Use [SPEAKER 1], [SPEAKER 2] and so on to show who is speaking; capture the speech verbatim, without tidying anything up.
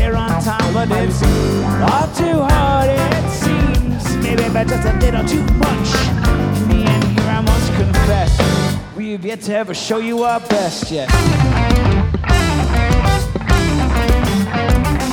[SPEAKER 1] there on time, but it's all too hard, it seems. Maybe but just a little too much. In the end, here I must confess, we've yet to ever show you our best yet.